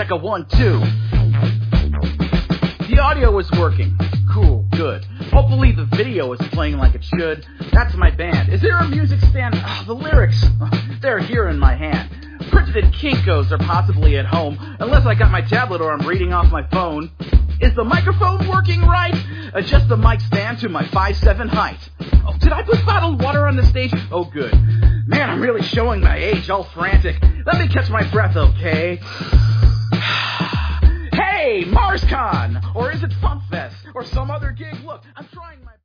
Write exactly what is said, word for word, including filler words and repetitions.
check a one, two. The audio is working. Cool, good. Hopefully the video is playing like it should. That's my band. Is there a music stand? Oh, the lyrics, they're here in my hand. Printed in Kinkos or possibly at home, unless I got my tablet or I'm reading off my phone. Is the microphone working right? Adjust the mic stand to my five seven height. Oh, did I put bottled water on the stage? Oh, good. Man, I'm really showing my age, all frantic. Let me catch my breath, okay? Hey, MarsCon! Or is it FumpFest? Or some other gig? Look, I'm trying my...